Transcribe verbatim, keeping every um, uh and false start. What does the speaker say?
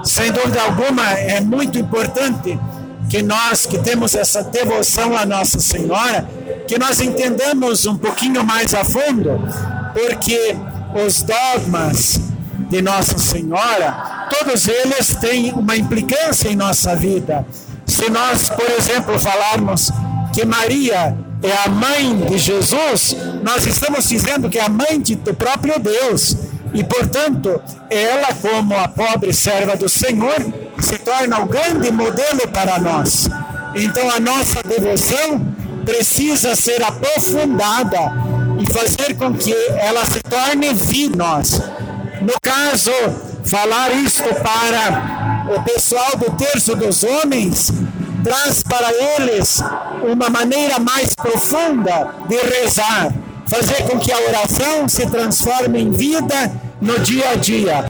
sem dúvida alguma, é muito importante que nós que temos essa devoção à Nossa Senhora, que nós entendamos um pouquinho mais a fundo, porque os dogmas de Nossa Senhora, todos eles têm uma implicância em nossa vida. Se nós, por exemplo, falarmos que Maria é a mãe de Jesus, nós estamos dizendo que é a mãe do próprio Deus. E, portanto, ela, como a pobre serva do Senhor, se torna o grande modelo para nós. Então, a nossa devoção precisa ser aprofundada e fazer com que ela se torne vida em nós. No caso, falar isto para o pessoal do terço dos homens traz para eles uma maneira mais profunda de rezar, fazer com que a oração se transforme em vida no dia a dia.